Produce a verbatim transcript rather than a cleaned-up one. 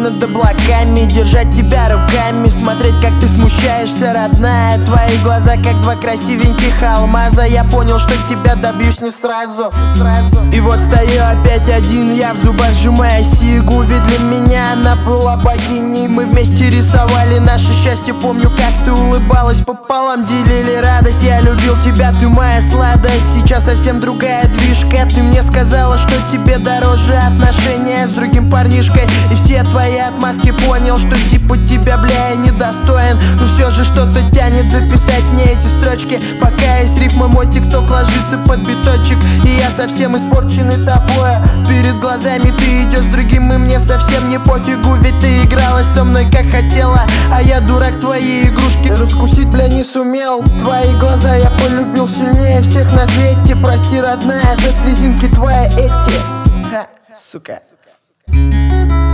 над облаками, держать тебя руками, смотреть, как ты смущаешься, родная. Твои глаза, как два красивеньких алмаза. Я понял, что тебя добьюсь не сразу, не сразу. И вот стою опять один, я в зубах сжимая сигу. Ведь для меня она была богиней. Мы вместе рисовали наше счастье. Помню, как ты улыбалась, пополам делили радость. Я любил тебя, ты моя сладость. Сейчас совсем другая движка. Ты мне сказала, что тебе дороже отношения с другим парнишкой. И все твои отмазки, понял, что типа тебя, бля, я недостоин. Но все же что-то тянет записать мне эти строчки. Пока есть рифма, мой тексток ложится под биточек. И я совсем испорченный тобой. Перед глазами ты идешь с другим, и мне совсем не пофигу. Ведь ты игралась со мной как хотела, а я дурак твои игрушки раскусить, бля, не сумел. Твои глаза я полюбил сильнее всех на свете. Прости, родная, за слезинки твои эти. Ха, сука.